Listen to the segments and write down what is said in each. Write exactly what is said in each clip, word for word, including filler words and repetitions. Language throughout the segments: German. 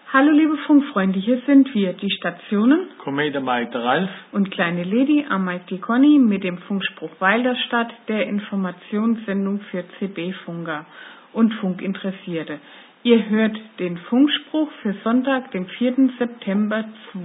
Hallo liebe Funkfreunde, hier sind wir, die Stationen Komet Mike der Ralf und Kleine Lady am Mike die Conny mit dem Funkspruch Walderstadt, der Informationssendung für C B-Funker und Funkinteressierte. Ihr hört den Funkspruch für Sonntag, den vierten September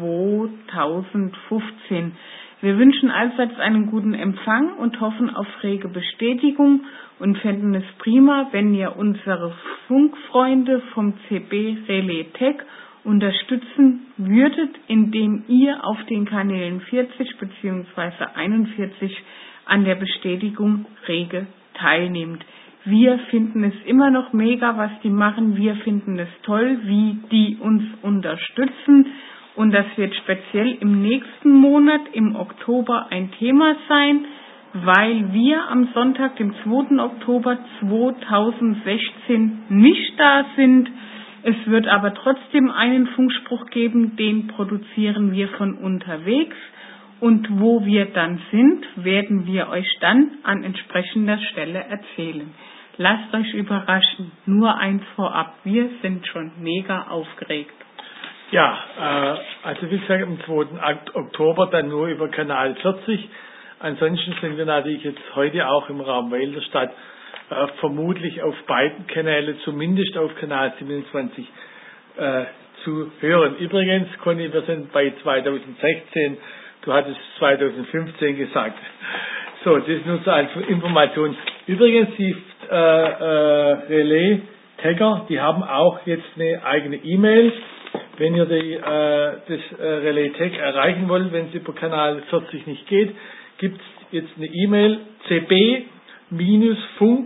zweitausendfünfzehn. Wir wünschen allseits einen guten Empfang und hoffen auf rege Bestätigung und fänden es prima, wenn ihr unsere Funkfreunde vom C B Relais Tech unterstützen würdet, indem ihr auf den Kanälen vierzig bzw. einundvierzig an der Bestätigung rege teilnehmt. Wir finden es immer noch mega, was die machen. Wir finden es toll, wie die uns unterstützen. Und das wird speziell im nächsten Monat, im Oktober, ein Thema sein, weil wir am Sonntag, dem zweiten Oktober zweitausendsechzehn, nicht da sind. Es wird aber trotzdem einen Funkspruch geben, den produzieren wir von unterwegs. Und wo wir dann sind, werden wir euch dann an entsprechender Stelle erzählen. Lasst euch überraschen. Nur eins vorab, wir sind schon mega aufgeregt. Ja, äh, also wie gesagt, am zweiten Oktober dann nur über Kanal vierzig. Ansonsten sind wir natürlich jetzt heute auch im Raum Walderstadt äh, vermutlich auf beiden Kanälen, zumindest auf Kanal siebenundzwanzig, äh, zu hören. Übrigens, Conny, wir sind bei zweitausendsechzehn, du hattest zweitausendfünfzehn gesagt. So, das ist nur so als Information. Übrigens, die äh, äh, Relais-Tagger, die haben auch jetzt eine eigene E-Mail. Wenn ihr die, äh, das äh, Relais Tech erreichen wollt, wenn es über Kanal vierzig nicht geht, gibt es jetzt eine E-Mail c b funk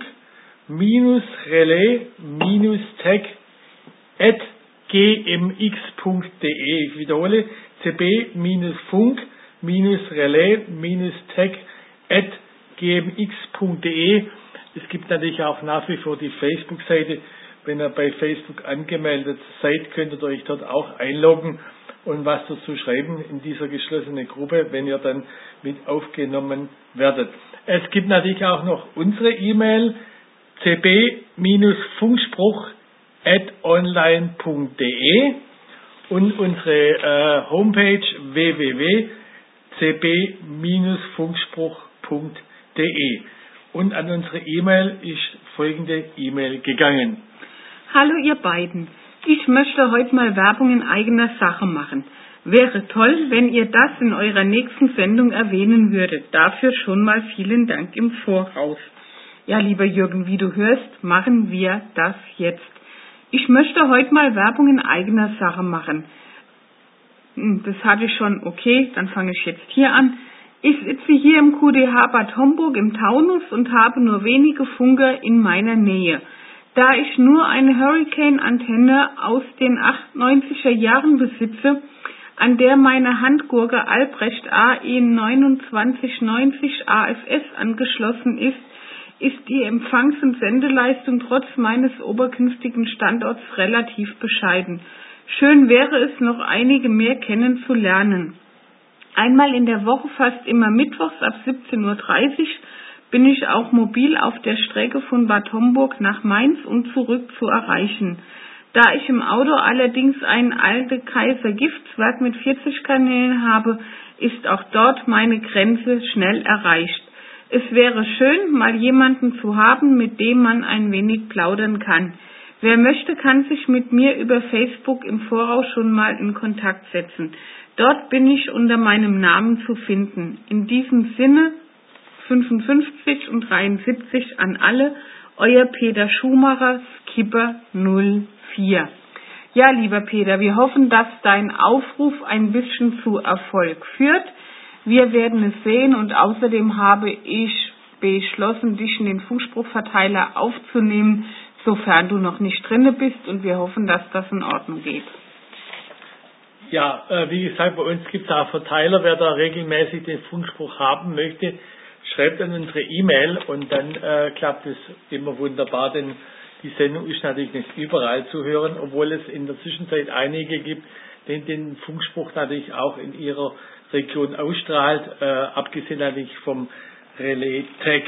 relais tech at g m x punkt d e. Ich wiederhole, c b funk relais tech at g m x punkt d e. Es gibt natürlich auch nach wie vor die Facebook-Seite. Wenn ihr bei Facebook angemeldet seid, könnt ihr euch dort auch einloggen und was dazu schreiben in dieser geschlossenen Gruppe, wenn ihr dann mit aufgenommen werdet. Es gibt natürlich auch noch unsere E-Mail c b funkspruch at online punkt d e und unsere äh, Homepage w w w punkt c b funkspruch punkt d e. Und an unsere E-Mail ist folgende E-Mail gegangen. Hallo ihr beiden, ich möchte heute mal Werbung in eigener Sache machen. Wäre toll, wenn ihr das in eurer nächsten Sendung erwähnen würdet. Dafür schon mal vielen Dank im Voraus. Ja, lieber Jürgen, wie du hörst, machen wir das jetzt. Ich möchte heute mal Werbung in eigener Sache machen. Das hatte ich schon, okay, dann fange ich jetzt hier an. Ich sitze hier im Q D H Bad Homburg im Taunus und habe nur wenige Funker in meiner Nähe. Da ich nur eine Hurricane-Antenne aus den achtundneunziger Jahren besitze, an der meine Handgurke Albrecht A E neunundzwanzig neunzig A F S angeschlossen ist, ist die Empfangs- und Sendeleistung trotz meines oberkünftigen Standorts relativ bescheiden. Schön wäre es, noch einige mehr kennenzulernen. Einmal in der Woche, fast immer mittwochs ab siebzehn Uhr dreißig, bin ich auch mobil auf der Strecke von Bad Homburg nach Mainz und zurück zu erreichen. Da ich im Auto allerdings ein alte Kaiser Giftswerk mit vierzig Kanälen habe, ist auch dort meine Grenze schnell erreicht. Es wäre schön, mal jemanden zu haben, mit dem man ein wenig plaudern kann. Wer möchte, kann sich mit mir über Facebook im Voraus schon mal in Kontakt setzen. Dort bin ich unter meinem Namen zu finden. In diesem Sinne fünfundfünfzig und dreiundsiebzig an alle, euer Peter Schumacher, Skipper null vier. Ja, lieber Peter, wir hoffen, dass dein Aufruf ein bisschen zu Erfolg führt. Wir werden es sehen und außerdem habe ich beschlossen, dich in den Funkspruchverteiler aufzunehmen, sofern du noch nicht drinne bist, und wir hoffen, dass das in Ordnung geht. Ja, äh, wie gesagt, bei uns gibt es auch Verteiler. Wer da regelmäßig den Funkspruch haben möchte, schreibt an unsere E-Mail und dann äh, klappt es immer wunderbar, denn die Sendung ist natürlich nicht überall zu hören, obwohl es in der Zwischenzeit einige gibt, die den Funkspruch natürlich auch in ihrer Region ausstrahlt, äh, abgesehen natürlich vom Relais Tech.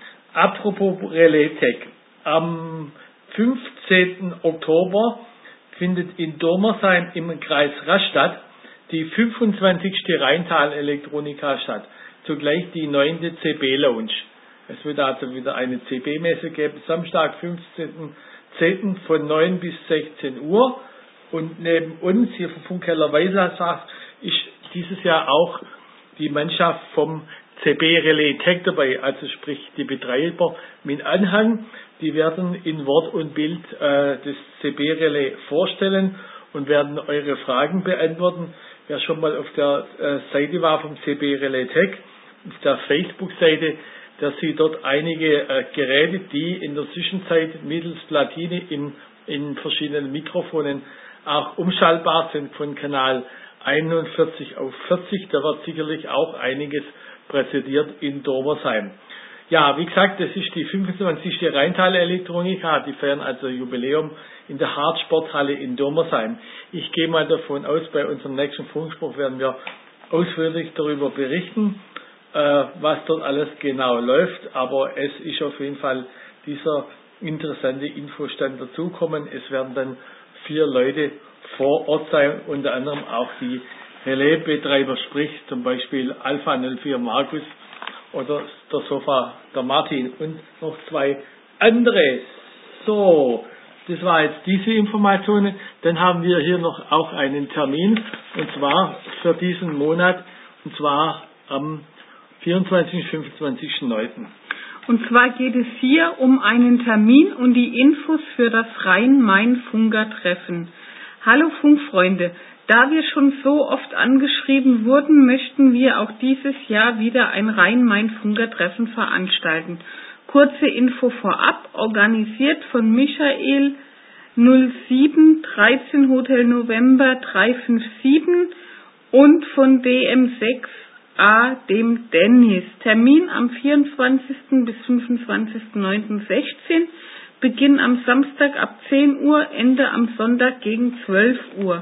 Apropos Relais Tech, am fünfzehnten Oktober findet in Domersheim im Kreis Rastatt die fünfundzwanzigste Rheintal-Elektronika statt. Zugleich die neunte C B-Lounge. Es wird also wieder eine C B-Messe geben, Samstag, fünfzehnten zehnten von neun bis sechzehn Uhr. Und neben uns, hier vom Funkkeller Weißach, ist dieses Jahr auch die Mannschaft vom C B-Relais Tech dabei, also sprich die Betreiber mit Anhang. Die werden in Wort und Bild äh, das C B-Relais vorstellen und werden eure Fragen beantworten. Wer schon mal auf der äh, Seite war vom C B-Relais Tech, auf der Facebook-Seite, der sieht dort einige äh, Geräte, die in der Zwischenzeit mittels Platine in, in verschiedenen Mikrofonen auch umschaltbar sind von Kanal einundvierzig auf vierzig. Da wird sicherlich auch einiges präsentiert in Domersheim. Ja, wie gesagt, das ist die fünfundzwanzigste Rheintal-Elektronika. Die feiern also Jubiläum in der Hartsporthalle in Domersheim. Ich gehe mal davon aus, bei unserem nächsten Funkspruch werden wir ausführlich darüber berichten, äh, was dort alles genau läuft. Aber es ist auf jeden Fall dieser interessante Infostand dazukommen. Es werden dann vier Leute vor Ort sein, unter anderem auch die Relais-Betreiber, sprich zum Beispiel Alpha null vier Markus oder der Sofa der Martin und noch zwei andere. So, das war jetzt diese Informationen. Dann haben wir hier noch auch einen Termin, und zwar für diesen Monat, und zwar am vierundzwanzigsten und fünfundzwanzigsten neunten Und zwar geht es hier um einen Termin und die Infos für das Rhein-Main-Funker-Treffen. Hallo Funkfreunde, da wir schon so oft angeschrieben wurden, möchten wir auch dieses Jahr wieder ein Rhein-Main-Funker-Treffen veranstalten. Kurze Info vorab, organisiert von Michael null sieben dreizehn Hotel November drei fünf sieben und von D M sechs A, dem Dennis. Termin am vierundzwanzigsten bis fünfundzwanzigsten neunten sechzehn, Beginn am Samstag ab zehn Uhr, Ende am Sonntag gegen zwölf Uhr.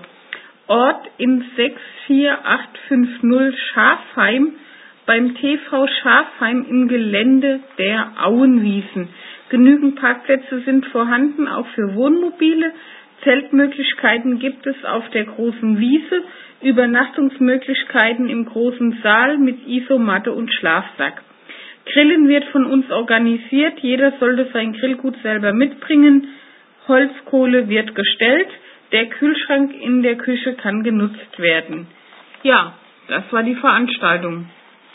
Ort in sechs vier acht fünf null Schafheim beim T V Schafheim im Gelände der Auenwiesen. Genügend Parkplätze sind vorhanden, auch für Wohnmobile. Zeltmöglichkeiten gibt es auf der großen Wiese, Übernachtungsmöglichkeiten im großen Saal mit Isomatte und Schlafsack. Grillen wird von uns organisiert, jeder sollte sein Grillgut selber mitbringen. Holzkohle wird gestellt, der Kühlschrank in der Küche kann genutzt werden. Ja, das war die Veranstaltung.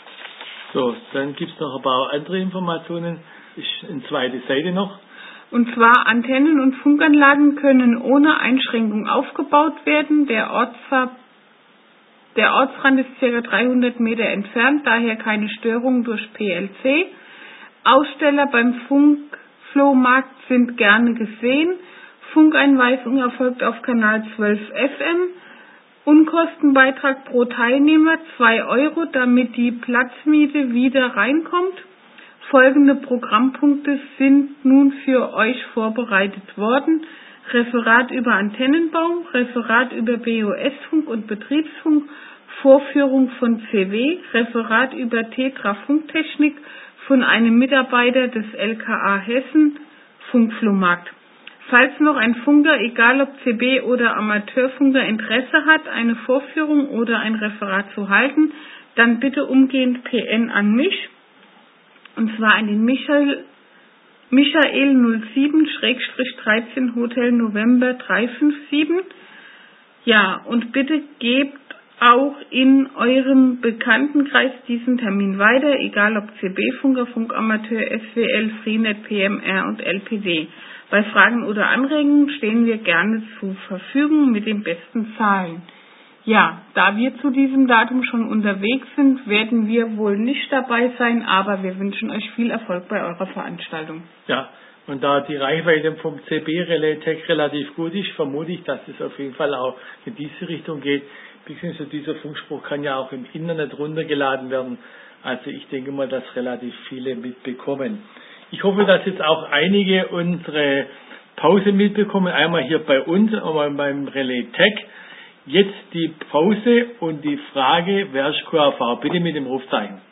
So, dann gibt es noch ein paar andere Informationen. Ist eine zweite Seite noch. Und zwar Antennen und Funkanlagen können ohne Einschränkung aufgebaut werden. Der, Ortsver der Ortsrand ist ca. dreihundert Meter entfernt, daher keine Störung durch P L C. Aussteller beim Funkflohmarkt sind gerne gesehen. Funkeinweisung erfolgt auf Kanal zwölf F M. Unkostenbeitrag pro Teilnehmer zwei Euro, damit die Platzmiete wieder reinkommt. Folgende Programmpunkte sind nun für euch vorbereitet worden. Referat über Antennenbau, Referat über B O S-Funk und Betriebsfunk, Vorführung von C W, Referat über Tetra-Funktechnik von einem Mitarbeiter des L K A Hessen, Funkflohmarkt. Falls noch ein Funker, egal ob C B oder Amateurfunker, Interesse hat, eine Vorführung oder ein Referat zu halten, dann bitte umgehend P N an mich. Und zwar an den Michael, Michael null sieben dreizehn Hotel November drei fünf sieben. Ja, und bitte gebt auch in eurem Bekanntenkreis diesen Termin weiter, egal ob C B-Funker, Funkamateur, S W L, Freenet, P M R und L P D. Bei Fragen oder Anregungen stehen wir gerne zur Verfügung mit den besten Zahlen. Ja, da wir zu diesem Datum schon unterwegs sind, werden wir wohl nicht dabei sein, aber wir wünschen euch viel Erfolg bei eurer Veranstaltung. Ja, und da die Reichweite vom C B-Relais Tech relativ gut ist, vermute ich, dass es auf jeden Fall auch in diese Richtung geht. Beziehungsweise dieser Funkspruch kann ja auch im Internet runtergeladen werden. Also ich denke mal, dass relativ viele mitbekommen. Ich hoffe, dass jetzt auch einige unsere Pause mitbekommen. Einmal hier bei uns, einmal beim Relais Tech. Jetzt die Pause und die Frage, wer ist Q A V? Bitte mit dem Rufzeichen.